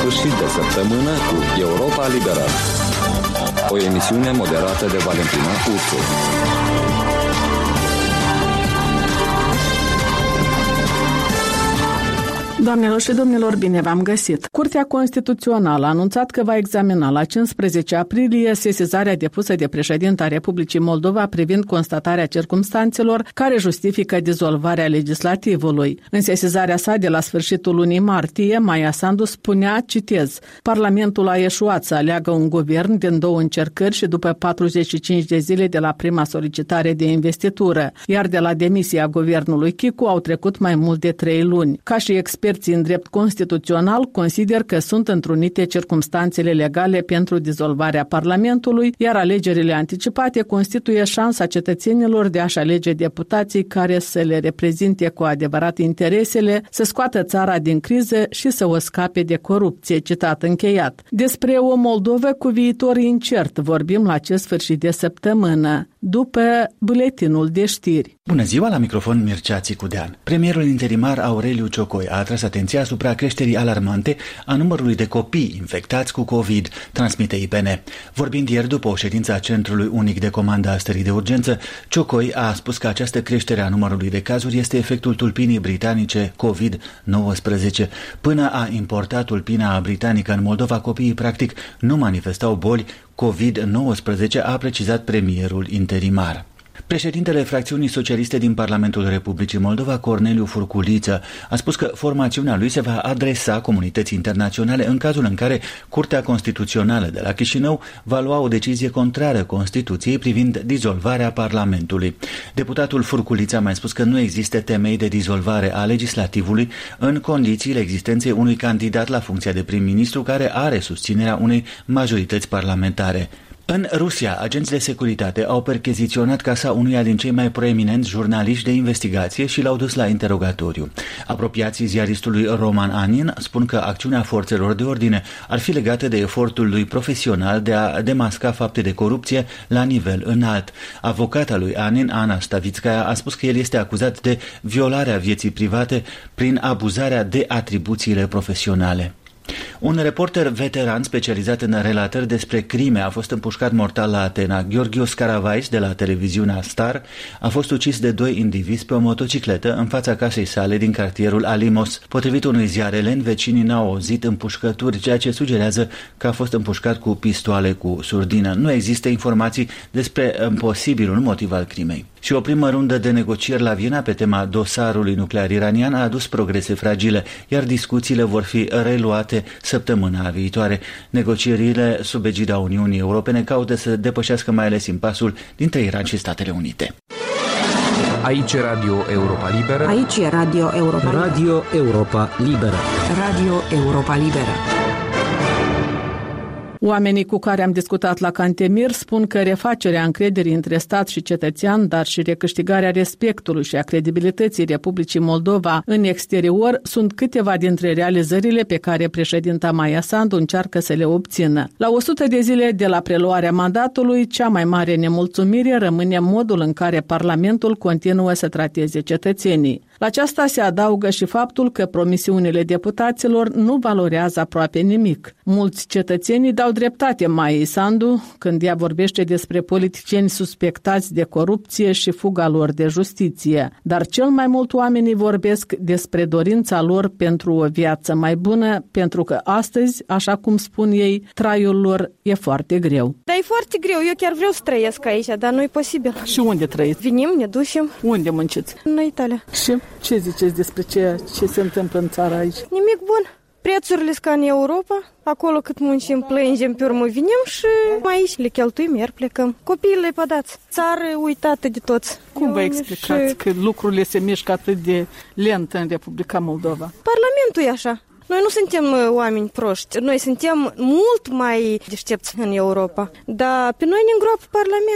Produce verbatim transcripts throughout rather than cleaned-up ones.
sfârșit de săptămână cu Europa Liberă. O emisiune moderată de Valentina Ursu. Doamnelor și domnilor, bine v-am găsit! Curtea Constituțională a anunțat că va examina la cincisprezece aprilie sesizarea depusă de președinta Republicii Moldova privind constatarea circumstanțelor care justifică dizolvarea legislativului. În sesizarea sa de la sfârșitul lunii martie, Maia Sandu spunea, citez, Parlamentul a eșuat să aleagă un guvern din două încercări și după patruzeci și cinci de zile de la prima solicitare de investitură, iar de la demisia guvernului Chicu au trecut mai mult de trei luni. Ca și expert în drept constituțional consider că sunt întrunite circumstanțele legale pentru dizolvarea Parlamentului, iar alegerile anticipate constituie șansa cetățenilor de a-și alege deputații care să le reprezinte cu adevărat interesele, să scoată țara din criză și să o scape de corupție, citat încheiat. Despre o Moldovă cu viitor incert vorbim la acest sfârșit de săptămână, după buletinul de știri. Bună ziua, la microfon Mircea Țicudean. Premierul interimar Aureliu Ciocoi a atras atenția asupra creșterii alarmante a numărului de copii infectați cu COVID, transmite I P N. Vorbind ieri după o ședință a Centrului Unic de Comandă a Stării de Urgență, Ciocoi a spus că această creștere a numărului de cazuri este efectul tulpinii britanice COVID nouăsprezece. Până a importa tulpina britanică în Moldova, copiii practic nu manifestau boli COVID nouăsprezece, a precizat premierul interimar. Președintele fracțiunii socialiste din Parlamentul Republicii Moldova, Corneliu Furculiță, a spus că formațiunea lui se va adresa comunității internaționale în cazul în care Curtea Constituțională de la Chișinău va lua o decizie contrară Constituției privind dizolvarea Parlamentului. Deputatul Furculiță a mai spus că nu există temei de dizolvare a legislativului în condițiile existenței unui candidat la funcția de prim-ministru care are susținerea unei majorități parlamentare. În Rusia, agenții de securitate au percheziționat casa unuia din cei mai proeminenți jurnaliști de investigație și l-au dus la interogatoriu. Apropiații ziaristului Roman Anin spun că acțiunea forțelor de ordine ar fi legată de efortul lui profesional de a demasca fapte de corupție la nivel înalt. Avocata lui Anin, Ana Stavitskaya, a spus că el este acuzat de violarea vieții private prin abuzarea de atribuțiile profesionale. Un reporter veteran specializat în relatări despre crime a fost împușcat mortal la Atena. Gheorghios Caravais, de la televiziunea Star, a fost ucis de doi indivizi pe o motocicletă în fața casei sale din cartierul Alimos. Potrivit unui ziar elen, vecinii n-au auzit împușcături, ceea ce sugerează că a fost împușcat cu pistoale cu surdină. Nu există informații despre posibilul motiv al crimei. Și o primă rundă de negocieri la Viena pe tema dosarului nuclear iranian a adus progrese fragile, iar discuțiile vor fi reluate săptămâna viitoare. Negocierile sub egida Uniunii Europene caută să depășească mai ales impasul dintre Iran și Statele Unite. Aici e Radio Europa Liberă. Aici e Radio Europa Liberă. Radio Europa Liberă. Radio Europa Liberă. Oamenii cu care am discutat la Cantemir spun că refacerea încrederii între stat și cetățean, dar și recâștigarea respectului și a credibilității Republicii Moldova în exterior sunt câteva dintre realizările pe care președinta Maia Sandu încearcă să le obțină. La o sută de zile de la preluarea mandatului, cea mai mare nemulțumire rămâne modul în care Parlamentul continuă să trateze cetățenii. La aceasta se adaugă și faptul că promisiunile deputaților nu valorează aproape nimic. Mulți cetățenii dau dreptate Maiei Sandu când ea vorbește despre politicieni suspectați de corupție și fuga lor de justiție. Dar cel mai mult oamenii vorbesc despre dorința lor pentru o viață mai bună, pentru că astăzi, așa cum spun ei, traiul lor e foarte greu. Dar e foarte greu, eu chiar vreau să trăiesc aici, dar nu e posibil. Și unde trăiți? Vinim, ne ducem. Unde munciți? În Italia. Și ce ziceți despre ce, ce se întâmplă în țara aici? Nimic bun. Prețurile sunt ca în Europa, acolo cât muncim, plângem, pe urmă vinim și mai aici le cheltuim, iar plecăm. Copiii le pădați, țară uitată de toți. Cum vă explicați și... că lucrurile se mișcă atât de lent în Republica Moldova? Parlamentul e așa. Noi nu suntem oameni proști, noi suntem mult mai deștepți în Europa, dar pe noi ne îngroapă Parlamentul.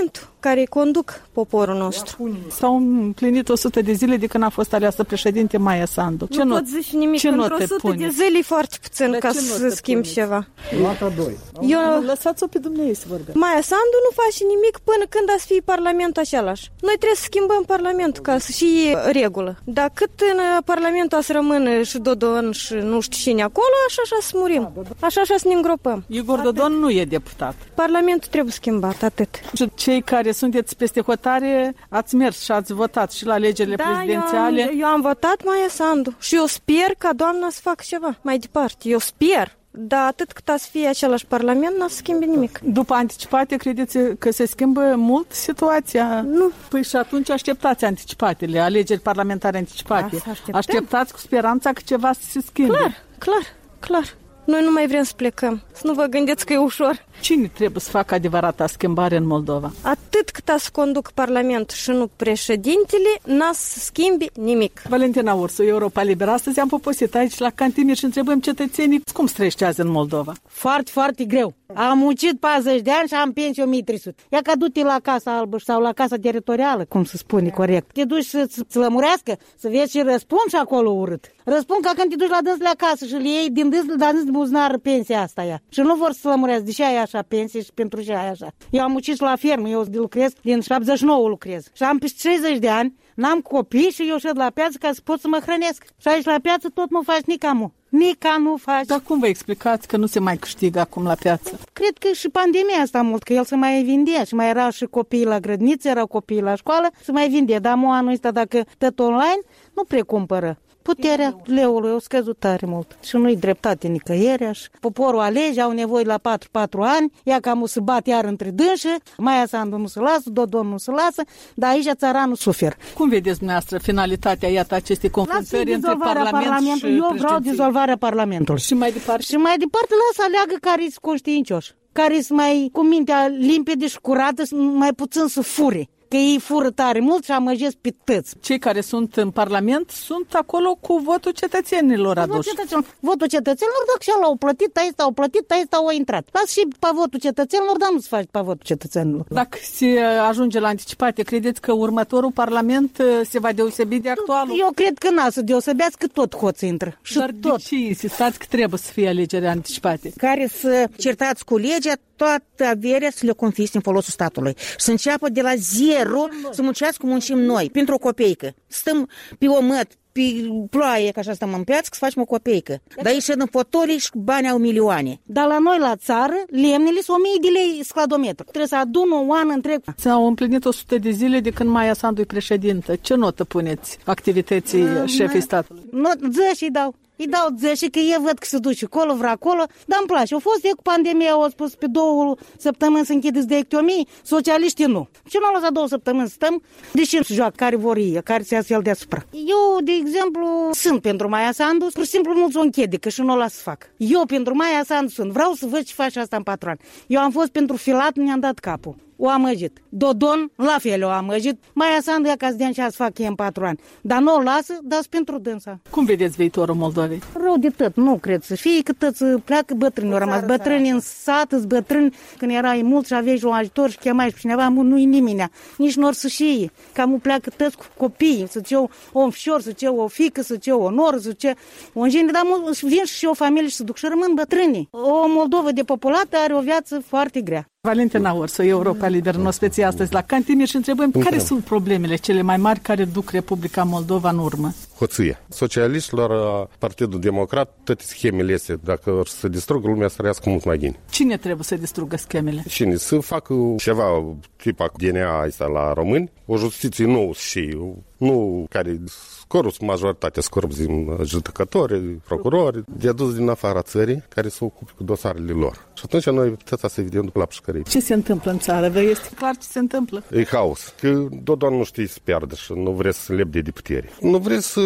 care conduc poporul nostru. S-au împlinit o sută de zile de când a fost aleasă președinte Maia Sandu. Ce nu pot zice nimic, într-o sută de zile e foarte puțin de ca să schimbi ceva. Nota doi. Eu... Lăsați-o pe dumneavoastră să vorbea. Maia Sandu nu face nimic până când a să fie Parlamentul același. Noi trebuie să schimbăm Parlamentul ca să fie regulă. Dar cât în Parlamentul a să rămână și Dodon și nu știu cine acolo, așa așa să murim. Așa așa să ne îngropăm. Igor Dodon nu e deputat. Parlamentul trebuie schimbat, atât. Și cei care sunteți peste hotare ați mers și ați votat și la alegerile da, prezidențiale. Eu am, eu am votat Maia Sandu și eu sper ca doamna să facă ceva mai departe. Eu sper. Dar atât cât a să fie același parlament, n-a să schimbe nimic. După anticipate, credeți că se schimbă mult situația? Nu. Păi și atunci așteptați anticipatele, alegeri parlamentare anticipate. Așteptați cu speranța că ceva să se schimbe. Clar, clar, clar. Noi nu mai vrem să plecăm. Să nu vă gândiți că e ușor. Cine trebuie să facă adevărata schimbare în Moldova? Atât cât a să conduc Parlamentul și nu președintele, n-a să schimbi nimic. Valentina Ursu, Europa Liberă. Astăzi am poposit aici la Cantimir și întrebăm cetățenii cum se trăiește azi în Moldova. Foarte, foarte greu. Am muncit patruzeci de ani și am pensie o mie trei sute. Ia că du-te la Casa Albă sau la Casa Teritorială, cum se spune corect. Te duci să-ți lămurească, să vezi și răspunzi acolo urât. Răspund ca când te duci la dânsele acasă și le iei din dânsele, dar din buzunar pensia asta ea. Și nu vor să lămurească, de ce ai așa pensie și pentru ce ai așa. Eu am muncit la fermă, eu lucrez, din șaptezeci și nouă lucrez. Și am peste treizeci de ani, n-am copii și eu șed la piață ca să pot să mă hrănesc. Și aici la piață tot nu faci nicamu. Nica nu faci. Dar cum vă explicați că nu se mai câștigă acum la piață? Cred că și pandemia asta mult, că el se mai vindea și mai erau și copiii la grădiniță, erau copiii la școală, se mai vindea. Dar mo anul ăsta, dacă tot online, nu precumpără. Puterea leului a scăzut tare mult și nu-i dreptate nicăieri. Poporul alege, au nevoie la patru patru ani, ea cam o să bat iar între dânșe, Maia Sandu nu se lasă, Dodon nu se lasă, dar aici țaranul suferă. Cum vedeți dumneavoastră finalitatea, iată, acestei confruntări între Parlament Parlamentului. și Eu vreau dizolvarea Parlamentului. Și mai departe? Și mai departe lasă aleagă care-i conștiincioși, care-i mai cu mintea limpede și curată, mai puțin să fure. Că ei fură tare mult și amăjesc pe tăți. Cei care sunt în Parlament sunt acolo cu votul cetățenilor aduși. Votul cetățenilor, votul cetățenilor, dacă și au plătit, aici au plătit, aici au intrat. Las și pe votul cetățenilor, dar nu se face pe votul cetățenilor. Dacă se ajunge la anticipate, credeți că următorul Parlament se va deosebi de actualul? Eu cred că n-a să deosebească, tot hoți intră. Și dar tot. de ce insistați că trebuie să fie alegeri anticipate? Care să certați cu legea, toată averea să le confisce în folosul statului. Să înceapă de la zero să muncească cum muncim noi, pentru o copeică. Stăm pe omăt, pe ploaie, ca așa stăm în piață, să facem o copeică. Dar ei șed în fotolii și banii au milioane. Dar la noi, la țară, lemnele sunt o mie de lei scladometru. Trebuie să adun o an întreg. S-au împlinit o sută de zile de când Maia Sandu e președintă. Ce notă puneți activității uh, șefii statului? Not, zece îi dau. Îi dau zece, că eu văd că se duce acolo, vreo acolo, dar îmi place. Au fost de cu pandemia, au spus pe două săptămâni să închideți de ectomii, socialiștii nu. Ce nu au lăsat două săptămâni stăm, deși se joacă, care vor ei, care se astfel deasupra. Eu, de exemplu, sunt pentru Maia Sandu, pur și simplu nu ți-o închede, că și nu o las să fac. Eu pentru Maia Sandu sunt, vreau să văd ce face asta în patru ani. Eu am fost pentru filat, mi-am dat capul. O amăgit. Dodon, la fel o amăgit. Maia Sandu, ea ca să dea ce să fac ei în patru ani. Dar nu o lasă, dar pentru dânsa. Cum vedeți viitorul Moldovei? Rău de tot, nu cred să fie, că toți pleacă bătrâni. Au rămas bătrâni în sat, bătrâni. Când erai mult și aveai un ajutor și chemai pe cineva, nu-i nimeni. Nici nu or să știe. Cam pleacă toți cu copii, să ce o fișor, să ce o fică, să ce o noră, să ce o îngenie. Dar vin și o familie și se duc și rămân bătrâni. O Moldovă depopulată are o viață foarte grea. Valentina Ursu, Europa Liberă, în ospecie astăzi la Cantimir și întrebăm care Întrebăm. sunt problemele cele mai mari care duc Republica Moldova în urmă? Hoție. Socialiștilor, Partidul Democrat, toate schemele astea, dacă să distrugă lumea, să trăiască mult mai bine. Cine trebuie să distrugă schemele? Cine? Să facă ceva tipa D N A asta la români, o justiție nouă și nu care scorus, majoritatea scorupți din judecători, procurori, de adus din afara țării, care se ocupe cu dosarele lor. Și atunci noi puteți să vedem după la pușcării. Ce se întâmplă în țară? Vă este clar ce se întâmplă? E haos. Că Dodon nu știe să piardă și nu vrea să lepde de putere. Nu vrea să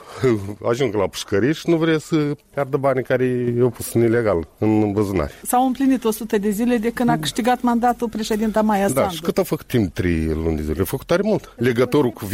ajungă la pușcării și nu vrea să piardă banii care i-au pus în ilegal în buzunari. S-au împlinit o sută de zile de când a câștigat mandatul președinta Maia Sandu. Da, și cât a făcut timp trei luni de zile? A făcut tare mult. Legătorul cu vecinii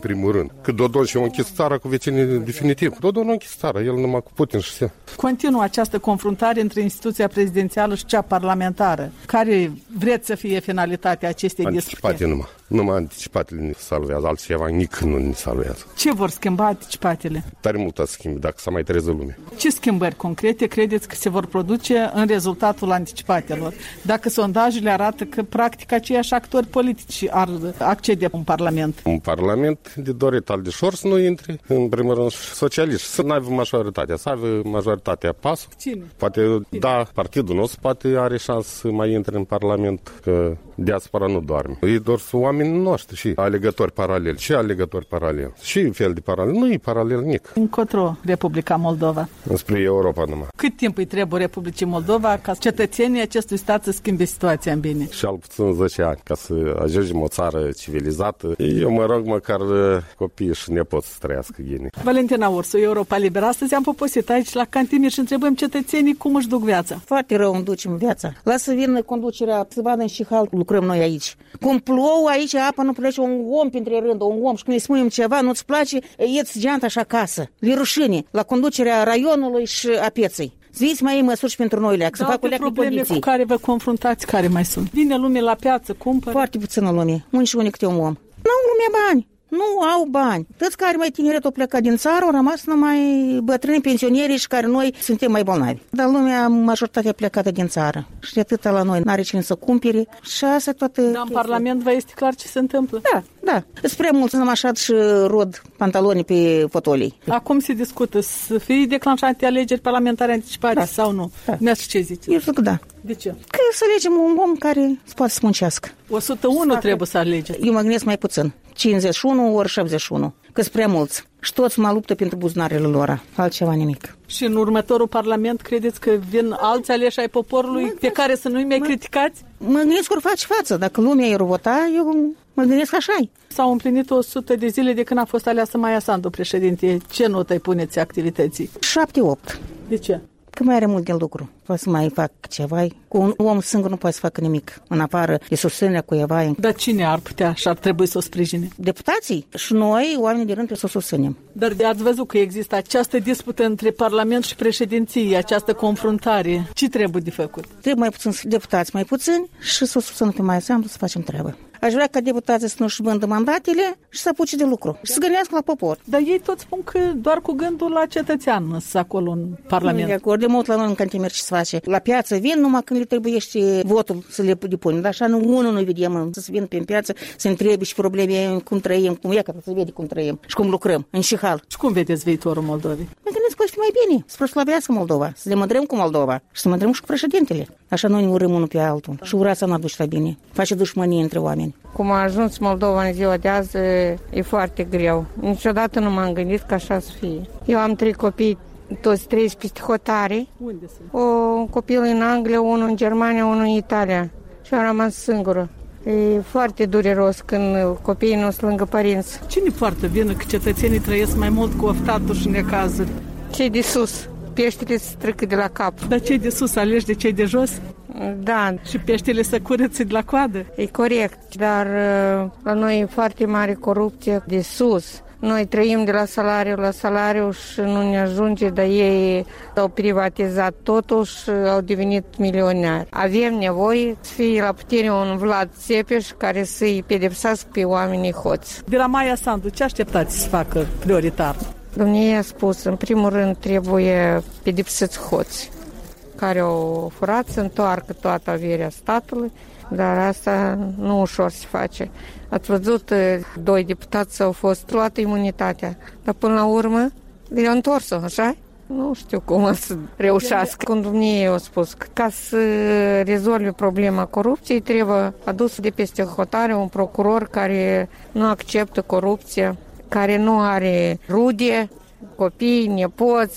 primul rând. Că Dodon și-a închis țara cu vecinii definitiv. Dodon a închis țara, el numai cu Putin și se... Continuă această confruntare între instituția prezidențială și cea parlamentară. Care vreți să fie finalitatea acestei discuții? Anticipate numai. Numai anticipatele ne salvează, altceva nici nu ne salvează. Ce vor schimba anticipatele? Tare mult a schimbi, dacă s-a mai trezit lumea. Ce schimbări concrete credeți că se vor produce în rezultatul anticipatelor? Dacă sondajele arată că practic aceiași actori politici ar accede în Parlament. Un Parlament de dorit al de șor să nu intre, în primul rând socialiști, să nu aibă majoritatea, să aibă majoritatea P A S. Cine? Poate, da, partidul nostru poate are șansă să mai intre în Parlament, că diaspora nu doarme. Ei doar sunt oamenii noștri și alegători paraleli. Și alegători paraleli. Și fel de paralel. Nu e paralel nic. Încotro Republica Moldova? Spre Europa numai. Cât timp îi trebuie Republicii Moldova ca cetățenii acestui stat să schimbe situația în bine? Și al puțin zece ani, ca să ajungem o țară civilizată. Eu mă rog măcar copiii și nepoți să trăiască bine. Valentina Ursu, Europa Liberă. Astăzi am poposit aici la Cantimir și întrebăm cetățenii cum își duc viața. Foarte rău îmi ducem viața. Lasă vină conducerea, să vadă în Șihal, lucrăm noi aici. Cum plouă aici, apa nu plece un om printre rând, un om și când îi spunem ceva, nu-ți place, ieți geanta așa acasă. Le rușine la conducerea raionului și a pieței. Ziți mai ei măsuri și pentru noi, leac, să fac o leac de condiții. Cu care vă confruntați, care mai sunt? Vine lumea la piață, cumpără? Foarte puțină lume, unii și unii câte un om. N-au lumea bani. Nu au bani. Toți care mai tineret au plecat din țară, au rămas numai bătrâni, pensionieri și care noi suntem mai bolnavi. Dar lumea, majoritatea plecată din țară. Și de atâta la noi n-are cine să cumpere. Și asta toată... Dar în Parlament vă este clar ce se întâmplă? Da, da. Spre mult am așa și rod pantaloni pe fotolii. Acum se discută să fie declanșate alegeri parlamentare anticipate, da, sau nu? Da. Ne-ați ce ziceți? Eu zic da. De ce? Că să alegem un om care se poate să muncească. o sută unu trebuie să alegeți. Eu mă gândesc mai puțin. cincizeci și unu ori șaptezeci și unu. Că sunt prea mulți. Și toți mă luptă pentru buzunarele lor. Altceva nimic. Și în următorul Parlament credeți că vin alți aleși ai poporului mă, pe care să nu-i mai mă, criticați? Mă gândesc că faci față. Dacă lumea i-ar vota, eu mă gândesc așa-i. S-au împlinit o sută de zile de când a fost aleasă Maia Sandu președinte. Ce notă îi puneți activității? șapte opt. De ce? Că mai are mult de lucru. Poate să mai fac ceva. Cu un om singur nu poate să facă nimic. În afară de susținerea cuiva. Dar cine ar putea și ar trebui să o sprijine? Deputații. Și noi, oamenii de rând, trebuie să o susținem. Dar ați văzut că există această dispută între Parlament și președinție, această confruntare. Ce trebuie de făcut? Trebuie mai puțin deputați, mai puțini și să o susținem pe Maia Sandu să facem treabă. Aș vrea ca deputații să nu-și vândă mandatele și să apuce de lucru. Și să gândească la popor. Dar ei tot spun că doar cu gândul la cetățean să acolo în Parlament. De acord, de mult la noi în Cantimir ce se face. La piață vin numai când le trebuiește votul să le depunem. Dar așa nu, unul nu vedem să se vină pe piață, să întrebe și probleme cum trăim, cum e, că să vede cum trăim și cum lucrăm în Șihal. Și cum vedeți viitorul Moldovei? Mă gândesc că o să fie mai bine, să proslavească Moldova, să ne mândrăm cu Moldova și să mândrăm și cu președintele. Așa noi ne urâm unul pe altul. Și urața nu aduce la bine. Face dușmănie între oameni. Cum a ajuns Moldova în ziua de azi, e foarte greu. Niciodată nu m-am gândit că așa să fie. Eu am trei copii, toți trei peste hotare. Unde sunt? O, un copil în Anglia, unul în Germania, unul în Italia. Și am rămas singură. E foarte dureros când copiii nu sunt lângă părinți. Cine poartă vină că cetățenii trăiesc mai mult cu oftatul și necazuri? Cei de sus. Peștele se strică de la cap. Dar cei de sus alegi de cei de jos? Da. Și peștele să curățe de la coadă? E corect, dar la noi e foarte mare corupție de sus. Noi trăim de la salariu la salariu și nu ne ajunge, dar ei au privatizat totul și au devenit milionari. Avem nevoie să fie la putere un Vlad Țepeș care să-i pedepsească pe oamenii hoți. De la Maia Sandu, ce așteptați să facă prioritar? Dumnezeu a spus, în primul rând trebuie pedepsiți hoți care au furat să întoarcă toată averea statului, dar asta nu ușor se face. Ați văzut, doi deputați au fost luată imunitatea, dar până la urmă le-au întors-o, așa? Nu știu cum să reușească. Când Dumnezeu a spus că ca să rezolve problema corupției trebuie adus de peste hotare un procuror care nu acceptă corupția, care nu are rude, copii, nepoți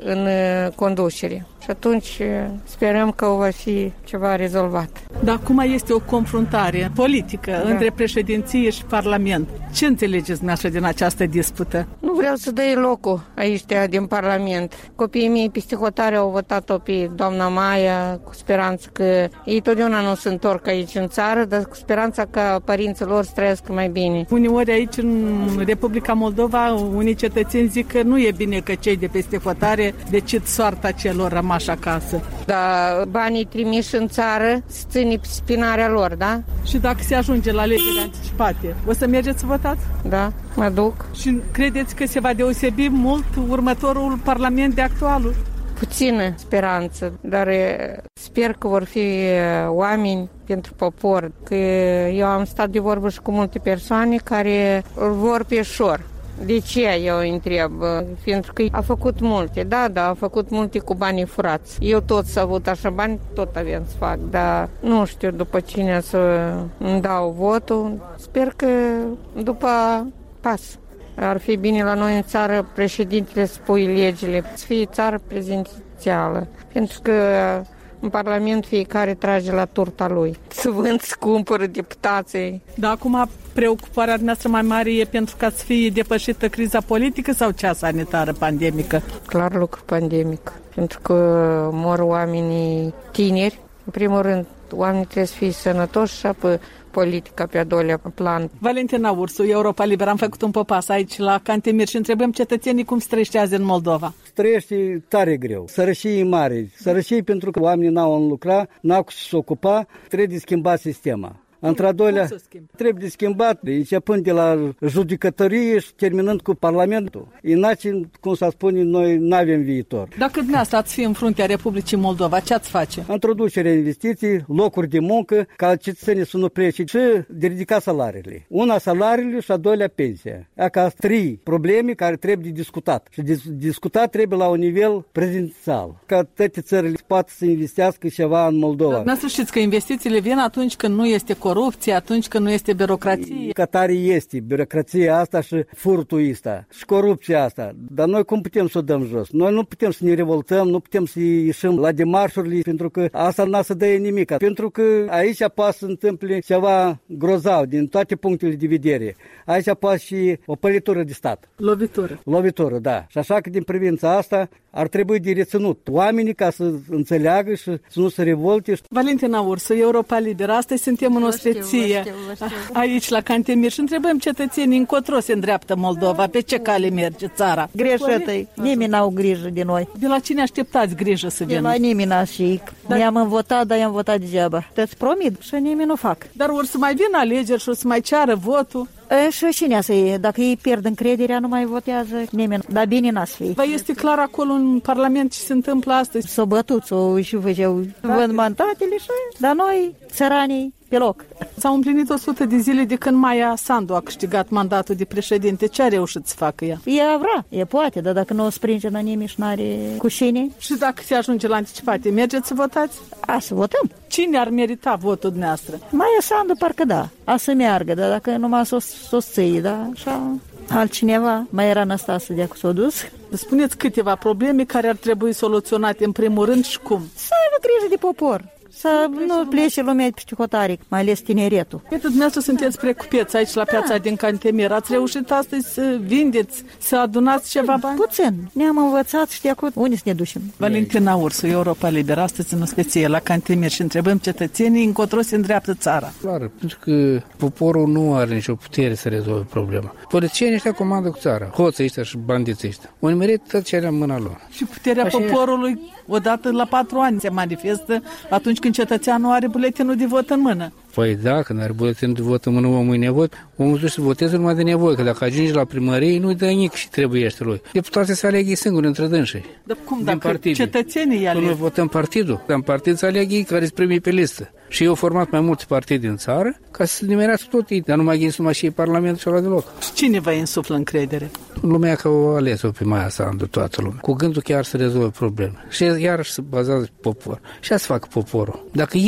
în conducere. Și atunci sperăm că va fi ceva rezolvat. Dar acum este o confruntare politică da. între președinție și Parlament. Ce înțelegeți dumneavoastră din această dispută? Nu vreau să dai locul aici din Parlament. Copiii mei peste hotare au votat-o pe doamna Maia cu speranță că ei totdeauna nu se întorc aici în țară, dar cu speranța ca părinții lor să trăiască mai bine. Uneori aici în Republica Moldova unii cetățeni zic că nu e bine că cei de peste hotare decid soarta celor rămași acasă. Da, banii trimiși în țară se ține pe spinarea lor, da? Și dacă se ajunge la legile anticipate, o să mergeți să votați? Da, mă duc. Și credeți că se va deosebi mult următorul Parlament de actualul? Puțină speranță, dar sper că vor fi oameni pentru popor, că eu am stat de vorbă și cu multe persoane care îl vor pe șor. De ce eu îi întreb? Pentru că a făcut multe, da, da, a făcut multe cu banii furați. Eu tot s-a avut așa bani, tot aveam să fac, dar nu știu după cine să îmi dau votul. Sper că după pas. Ar fi bine la noi în țară președintele să pui legile, să fie țară prezidențială, pentru că în Parlament fiecare trage la turta lui. Să vând, să cumpără deputații. Dar acum preocuparea noastră mai mare e pentru ca să fie depășită criza politică sau cea sanitară pandemică? Clar lucru pandemic, pentru că mor oamenii tineri. În primul rând, oamenii trebuie să fie sănătoși și apoi politica pe a doilea plan. Valentina Ursu, Europa Liberă, am făcut un popas aici la Cantemir și întrebăm cetățenii cum se trăiește azi în Moldova. Trăiește tare greu. Sărășie e mare. Sărășie pentru că oamenii n-au în lucra, n-au cu ce să ocupa, trebuie de schimbat sistema. Într-a doilea, trebuie de schimbat, începând de la judecătorie și terminând cu Parlamentul. Inace, cum s-a spune, noi n-avem viitor. Dacă dumneavoastră ați fi în fruntea Republicii Moldova, ce ați face? Introducerea investiții, locuri de muncă, ca cetățenii să nu plece și de ridica salariile. Una salariile și a doilea pensia. Ca trei probleme care trebuie de discutat. Și de discutat trebuie la un nivel prezidențial. Ca toate țările poate să investească ceva în Moldova. Dumneavoastră știți că investițiile vin atunci când nu este corupție, atunci când nu este birocrație. Ca tare este birocrația asta și furtul ăsta și corupția asta. Dar noi cum putem să o dăm jos? Noi nu putem să ne revoltăm, nu putem să ieșim la demarșurile, pentru că asta n-a să dă nimic. Pentru că aici poate să întâmple ceva grozav din toate punctele de vedere. Aici poate și o pălitură de stat. Lovitură. Lovitură, da. Și așa că din privința asta ar trebui de reținut oamenii ca să înțeleagă și să nu se revolte. Valentina Ursu, Europa Liberă, astăzi suntem în ospeție aici la Cantemir și întrebăm cetățenii încotro se îndreaptă Moldova, pe ce cale merge țara. Greșetă-i, nimeni n-au grijă de noi. De la cine așteptați grijă să vină? De la nimeni n-și. Dar... Ne-am învotat, dar i-am votat degeaba. Te-ți promit și nimeni nu fac. Dar or să mai vină alegeri și o să mai ceară votul. E, și cine să e? Dacă ei pierd încrederea, nu mai votează nimeni. Dar bine n-a să fie. Vă este clar acolo în Parlament ce se întâmplă astăzi? S-o bătut, s-o și făceau vând mandatele și... Dar noi, țăranii, pe loc. S-au împlinit o sută de zile de când Maia Sandu a câștigat mandatul de președinte. Ce a reușit să facă ea? Ea vrea, e poate, dar dacă nu o springe la nimeni și n-are cu cine. Și dacă se ajunge la anticipate, mergeți să votați? A, să votăm. Cine ar merita votul dumneavoastră? Maia Sandu parcă da, a să meargă, dar dacă numai s-o, s-o ții, da, așa... Altcineva, mai era Anastasia de-a s-o dus. Spuneți câteva probleme care ar trebui soluționate în primul rând și cum? Să aibă grijă de popor. Să nu plece lumea pe hotaric, mai ales tineretul. Uite, dumneavoastră sunteți precupeți aici la piața da. din Cantemir. Ați reușit astăzi să vindeți, să adunați ceva bani? Puțin. Ne-am învățat și de acum unde să ne ducem. Valentina Ursu, Europa Liberă, astăzi în ospeție la Cantemir și întrebăm cetățenii încotro se îndreaptă țara. Clar, pentru că poporul nu are nicio putere să rezolve problema. Politicienii ăștia comandă cu țara, hoții ăștia și bandiții ăștia. Au nimerit tot ce era în mâna lor. Și puterea Așa poporului odată la patru ani se manifestă atunci când cetățeanul are buletinul de vot în mână. Păi da, când are buletinul de vot în mână, omul e nevoie, omul duce să voteze numai de nevoie, că dacă ajunge la primărie, nu-i dă nici și trebuiește lui. Deputații se alegă singuri între dânsii. Dar cum, dacă partide. Cetățenii aleg? Noi votăm partidul, în partid se alegă ei care se primii pe listă. Și eu au format mai multe partide în țară ca să se nimerească tot ei, dar nu mai ghinsă numai și Parlamentul și ăla deloc. Cine vă insuflă încredere? Lumea că o ales-o pe Maia Sandu, toată lumea. Cu gândul chiar să rezolve probleme. Și iarăși se bazează pe popor. Și să facă poporul. Dacă ei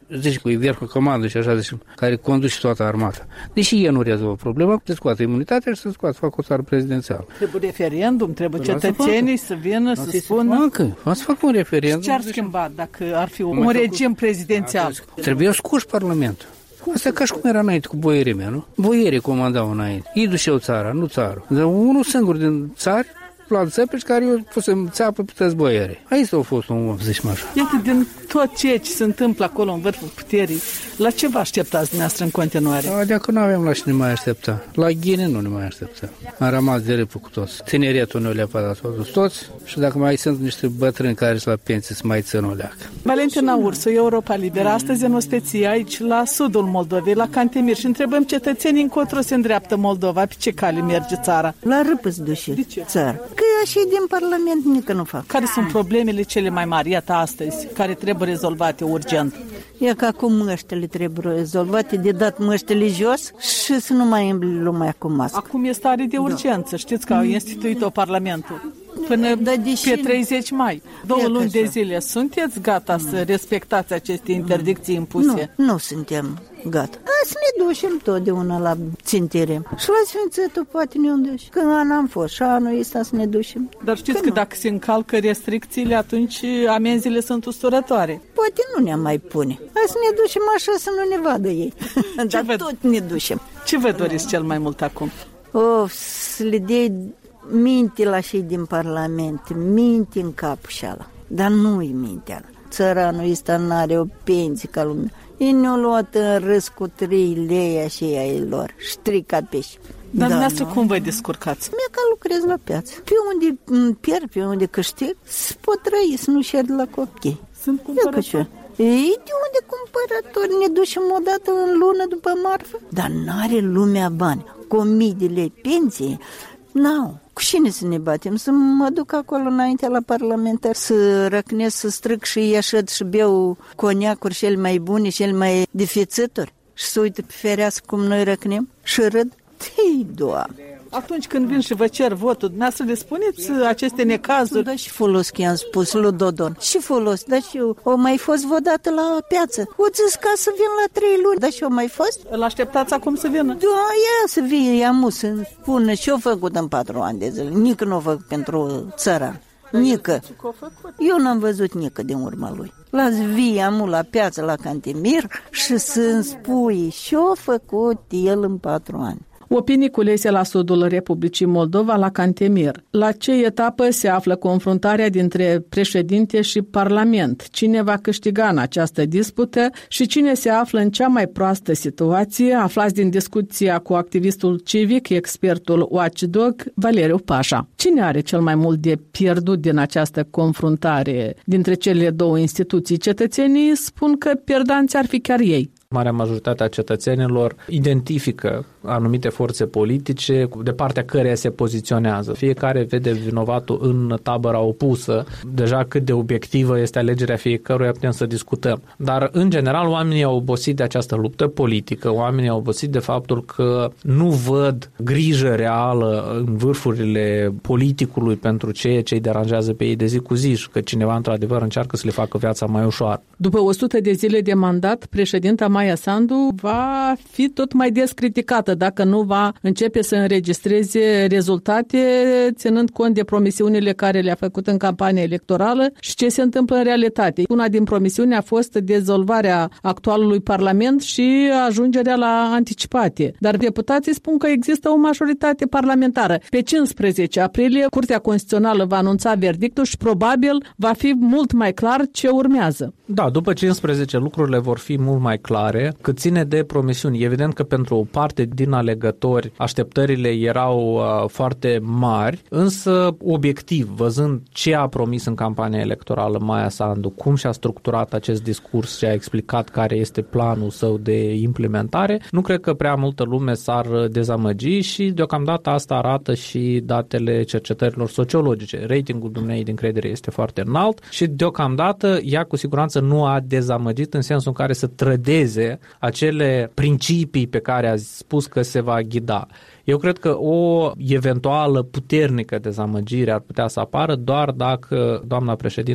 zici cu Ivercu comandă și așa, zici, care conduce toată armata. Deși el nu rezolvă problema, se scoate imunitatea și se scoate facultarul prezidențial. Trebuie referendum, trebuie cetățenii să vină, să spună... Să facă un referendum. Ce ar schimba dacă ar fi un regim prezidențial? Trebuie scoși Parlamentul. Asta ca și cum era înainte cu boierimea, nu? Boierii comandau înainte. Ei duceau țara, nu țară. Dar unul singur din țari, Vlad Țepeș, care eu pus să țeapă pe toți boierii. Aici a fost un om, zici mă așa. Iată, din tot ceea ce se întâmplă acolo în vârful puterii, la ce vă așteptați dumneavoastră în continuare? Da, dacă nu avem la ce ne mai aștepta. La ghine nu ne mai aștepta. Am rămas de râpă cu toți. Tineretul nu le-a pădat toți și dacă mai sunt niște bătrâni care sunt la pensie, să mai țin o leacă. Valentina Ursu, Europa Liberă, astăzi în osteție aici, la sudul Moldovei, la Cantemir, și întrebăm cetățenii încotro se îndreaptă Moldova, pe ce cale merge țara? La râpă se duce țara. Că așa din Parlament nică nu fac. Care sunt problemele cele mai mari, iată astăzi, care trebuie rezolvate urgent? E că acum măștile trebuie rezolvate, de dat măștile jos și să nu mai îmbli lumea cu mască. Acum e stare de urgență, da. Știți că au instituit-o Parlamentul până da, deși... pe treizeci mai. Două luni așa. De zile. Sunteți gata nu. Să respectați aceste interdicții impuse? Nu, nu suntem gata. Să ne ducem totdeauna la țintire. Și la Sfințitul poate ne unde. Când n-am fost și anul ăsta să ne ducem. Dar știți că, că dacă se încalcă restricțiile, atunci amenziile sunt usturătoare. Poate nu ne mai pune. Hai să ne ducem așa să nu ne vadă ei. Dar vă... tot ne ducem. Ce vă doriți cel mai mult acum? Of, să le dea minte la cei din Parlament, minte în capul și ala. Dar nu-i mintea. Țăranul ăsta n-are o pensie ca lumea. Ei ne-au luat în râs cu trei lei așa ai lor. Strica peși. Dar dumneavoastră cum vă descurcați? Mie ca lucrez la piață. Pe unde pierd, pe unde câștig, să pot trăi, să nu șerd la copii. Sunt cumpărători. Ei, de unde cumpărători? Ne ducem o dată în lună după marfă? Dar n-are lumea bani. Cu o mii de lei pensie, n-au. Cu cine să ne batem? Să mă duc acolo înainte la parlamentar, să răcnesc, să strâng și ieșăt și beau coniacuri cel mai bune, cel mai deficituri și să uită pe ferească cum noi răcnem și râd? Tei, Doamne! Atunci când vin și vă cer votul, dumneavoastră le spuneți aceste necazuri? Da, și folos că i-am spus lui Dodon. Și folos, dar și eu. O mai fost vodată la piață. O zis ca să vin la trei luni. Dar și eu mai fost? Îl așteptați acum să vină? Da, ea să vie, i-am să spună și-o făcut în patru ani de zile. Nică nu o făcut pentru țăran. Nică. Eu n-am văzut nică din urma lui. Las vii amu la piață la Cantemir și să-mi spui și-o făcut el în patru ani. Opinii culese la sudul Republicii Moldova, la Cantemir. La ce etapă se află confruntarea dintre președinte și Parlament? Cine va câștiga în această dispută și cine se află în cea mai proastă situație? Aflați din discuția cu activistul civic, expertul Watchdog, Valeriu Pașa. Cine are cel mai mult de pierdut din această confruntare dintre cele două instituții? Cetățenii spun că pierdanți ar fi chiar ei. Marea majoritate a cetățenilor identifică anumite forțe politice de partea căreia se poziționează. Fiecare vede vinovatul în tabăra opusă. Deja cât de obiectivă este alegerea fiecăruia putem să discutăm. Dar, în general, oamenii au obosit de această luptă politică. Oamenii au obosit de faptul că nu văd grijă reală în vârfurile politicului pentru ceea ce îi deranjează pe ei de zi cu zi și că cineva, într-adevăr, încearcă să le facă viața mai ușoară. După o sută de zile de mandat, președinta Maia Sandu va fi tot mai des criticată dacă nu va începe să înregistreze rezultate ținând cont de promisiunile care le-a făcut în campania electorală și ce se întâmplă în realitate. Una din promisiuni a fost dezolvarea actualului Parlament și ajungerea la anticipate. Dar deputații spun că există o majoritate parlamentară. Pe cincisprezece aprilie, Curtea Constituțională va anunța verdictul și probabil va fi mult mai clar ce urmează. Da, după cincisprezece lucrurile vor fi mult mai clare. Cât ține de promisiuni, evident că pentru o parte din alegători așteptările erau uh, foarte mari, însă obiectiv, văzând ce a promis în campania electorală Maia Sandu, cum și-a structurat acest discurs și a explicat care este planul său de implementare, nu cred că prea multă lume s-ar dezamăgi și deocamdată asta arată și datele cercetărilor sociologice. Ratingul dumneei de încredere este foarte înalt și deocamdată ea cu siguranță nu a dezamăgit în sensul în care să trădeze acele principii pe care a spus că se va ghida. Eu cred că o eventuală puternică dezamăgire ar putea să apară doar dacă doamna președintă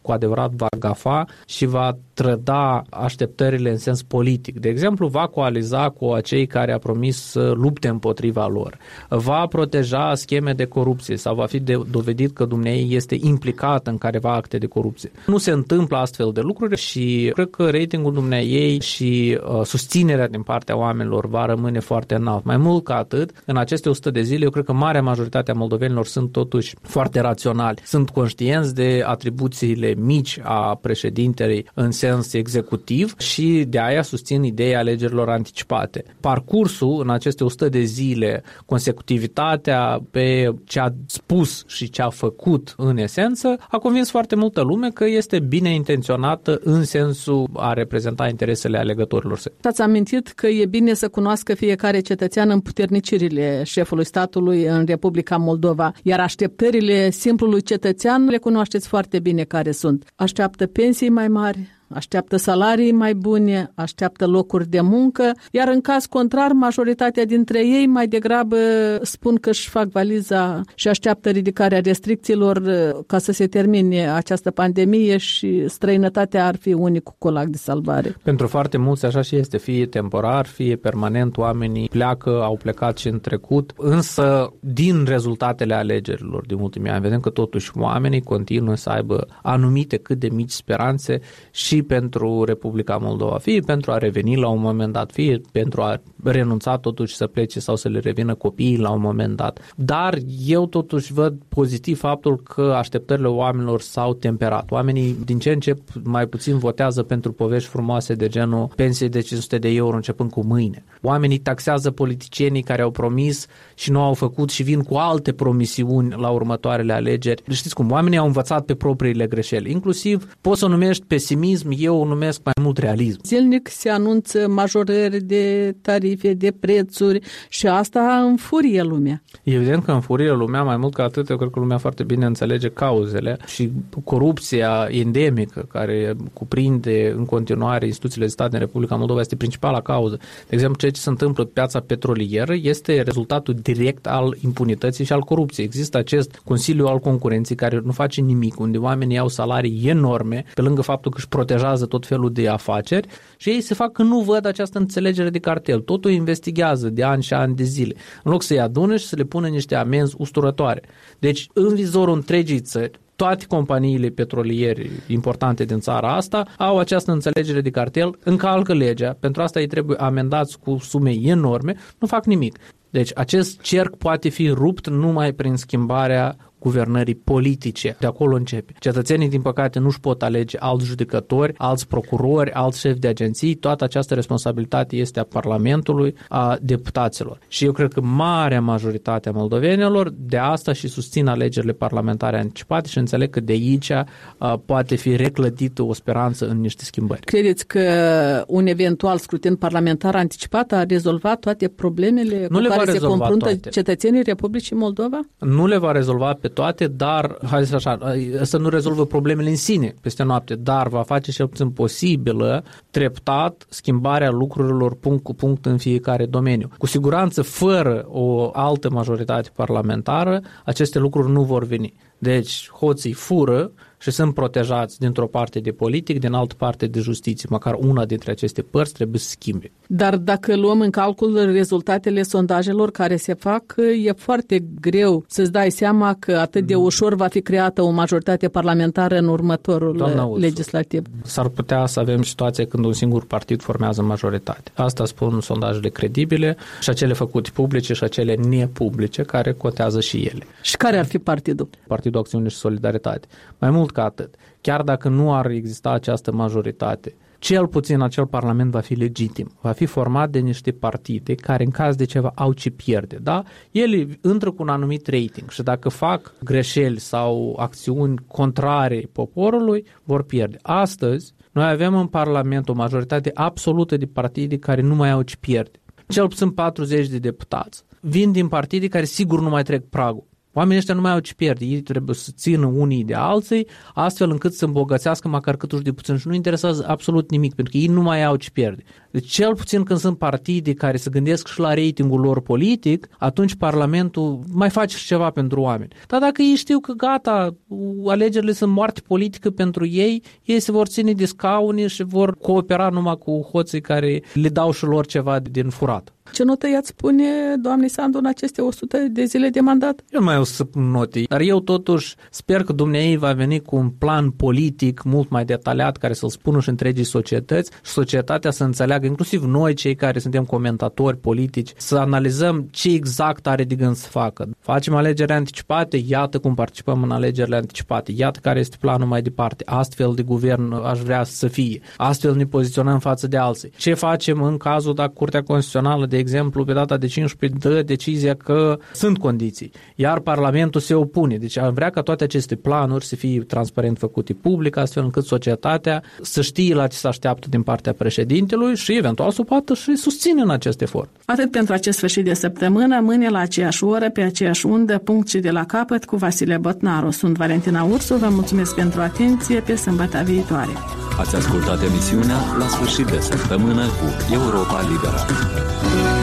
cu adevărat va gafa și va trăda așteptările în sens politic. De exemplu, va coaliza cu acei care a promis să lupte împotriva lor. Va proteja scheme de corupție sau va fi de dovedit că dumneai este implicat în careva acte de corupție. Nu se întâmplă astfel de lucruri și cred că ratingul dumneai și uh, susținerea din partea oamenilor va rămâne foarte înalt. Mai mult ca atât, în aceste o sută de zile, eu cred că marea majoritate a moldovenilor sunt totuși foarte raționali. Sunt conștienți de atribuțiile mici a președintelui în sens executiv și de aia susțin ideea alegerilor anticipate. Parcursul în aceste o sută de zile, consecutivitatea pe ce a spus și ce a făcut în esență, a convins foarte multă lume că este bine intenționată în sensul a reprezenta interesele alegătorilor săi. Ați amintit că e bine să cunoască fiecare cetățean împuternicirile șefului statului în Republica Moldova, iar așteptările simplului cetățean le cunoașteți foarte bine care sunt. Așteaptă pensii mai mari, așteaptă salarii mai bune, așteaptă locuri de muncă, iar în caz contrar, majoritatea dintre ei mai degrabă spun că își fac valiza și așteaptă ridicarea restricțiilor ca să se termine această pandemie și străinătatea ar fi unicul colac de salvare. Pentru foarte mulți așa și este, fie temporar, fie permanent, oamenii pleacă, au plecat și în trecut, însă din rezultatele alegerilor din ultimii ani vedem că totuși oamenii continuă să aibă anumite cât de mici speranțe și pentru Republica Moldova, fie pentru a reveni la un moment dat, fie pentru a renunța totuși să plece sau să le revină copiii la un moment dat. Dar eu totuși văd pozitiv faptul că așteptările oamenilor s-au temperat. Oamenii din ce încep mai puțin votează pentru povești frumoase de genul pensie de cinci sute de euro începând cu mâine. Oamenii taxează politicienii care au promis și nu au făcut și vin cu alte promisiuni la următoarele alegeri. Știți cum? Oamenii au învățat pe propriile greșeli. Inclusiv poți să o numești pesimism, eu o numesc mai mult realism. Zilnic se anunță majorări de tarife, de prețuri și asta înfurie lumea. Evident că înfurie lumea, mai mult ca atât, eu cred că lumea foarte bine înțelege cauzele și corupția endemică care cuprinde în continuare instituțiile de stat din Republica Moldova este principala cauză. De exemplu, ceea ce se întâmplă pe piața petrolieră este rezultatul direct al impunității și al corupției. Există acest Consiliu al Concurenței care nu face nimic, unde oamenii au salarii enorme, pe lângă faptul că își protejează tot felul de afaceri și ei se fac că nu văd această înțelegere de cartel. Totul investigează de ani și ani de zile. În loc să-i adune și să le pună niște amenzi usturătoare. Deci, în vizorul întregii țări, toate companiile petroliere importante din țara asta au această înțelegere de cartel, încalcă legea, pentru asta ei trebuie amendați cu sume enorme, nu fac nimic. Deci acest cerc poate fi rupt numai prin schimbarea guvernării politice. De acolo începe. Cetățenii, din păcate, nu-și pot alege alți judecători, alți procurori, alți șefi de agenții. Toată această responsabilitate este a Parlamentului, a deputaților. Și eu cred că marea majoritate a moldovenilor de asta și susțin alegerile parlamentare anticipate și înțeleg că de aici a, poate fi reclădită o speranță în niște schimbări. Credeți că un eventual scrutin parlamentar anticipat a rezolvat toate problemele nu cu care se confruntă toate. Cetățenii Republicii Moldova? Nu le va rezolva pe toate, dar, hai să așa, să nu rezolvă problemele în sine peste noapte, dar va face cel puțin posibilă, treptat, schimbarea lucrurilor punct cu punct în fiecare domeniu. Cu siguranță, fără o altă majoritate parlamentară, aceste lucruri nu vor veni. Deci, hoții fură și sunt protejați dintr-o parte de politic, din altă parte de justiție. Măcar una dintre aceste părți trebuie să schimbe. Dar dacă luăm în calcul rezultatele sondajelor care se fac, e foarte greu să-ți dai seama că atât de ușor va fi creată o majoritate parlamentară în următorul Doamna legislativ. S-ar putea să avem situația când un singur partid formează majoritate. Asta spun sondajele credibile și acele făcute publice și acele nepublice care cotează și ele. Și care ar fi partidul? Partidul Acțiune și Solidaritate. Mai mult ca atât, chiar dacă nu ar exista această majoritate, cel puțin acel parlament va fi legitim, va fi format de niște partide care în caz de ceva au ce pierde, da? Ele intră cu un anumit rating și dacă fac greșeli sau acțiuni contrare poporului, vor pierde. Astăzi, noi avem în Parlament o majoritate absolută de partide care nu mai au ce pierde. Cel puțin patruzeci de deputați vin din partide care sigur nu mai trec pragul. Oamenii ăștia nu mai au ce pierde, ei trebuie să țină unii de alții, astfel încât să îmbogățească măcar cât uși de puțin și nu interesează absolut nimic, pentru că ei nu mai au ce pierde. Deci cel puțin când sunt partide care se gândesc și la ratingul lor politic, atunci Parlamentul mai face și ceva pentru oameni. Dar dacă ei știu că gata, alegerile sunt moarte politică pentru ei, ei se vor ține de scaune și vor coopera numai cu hoții care le dau și lor ceva din furat. Ce notă i-ați spune, doamne Sandu, în aceste o sută de zile de mandat? Eu nu mai o să pun note, dar eu totuși sper că dumneavoastră va veni cu un plan politic mult mai detaliat care să-l spună și întregii societăți și societatea să înțeleagă, inclusiv noi cei care suntem comentatori politici, să analizăm ce exact are de gând să facă. Facem alegeri anticipate, iată cum participăm în alegerile anticipate, iată care este planul mai departe, astfel de guvern aș vrea să fie, astfel ne poziționăm față de alții. Ce facem în cazul dacă Curtea Constituțională, de exemplu, pe data de cincisprezece dă decizia că sunt condiții, iar Parlamentul se opune. Deci am vrea ca toate aceste planuri să fie transparent făcute public, astfel încât societatea să știe la ce se așteaptă din partea președintelui și eventual să poată și susține în acest efort. Atât pentru acest sfârșit de săptămână, mâine la aceeași oră, pe aceeași undă, punct și de la capăt cu Vasile Botnaru. Sunt Valentina Ursu, vă mulțumesc pentru atenție, pe sâmbătă viitoare. Ați ascultat emisiunea La sfârșit de săptămână cu Europa Liberă.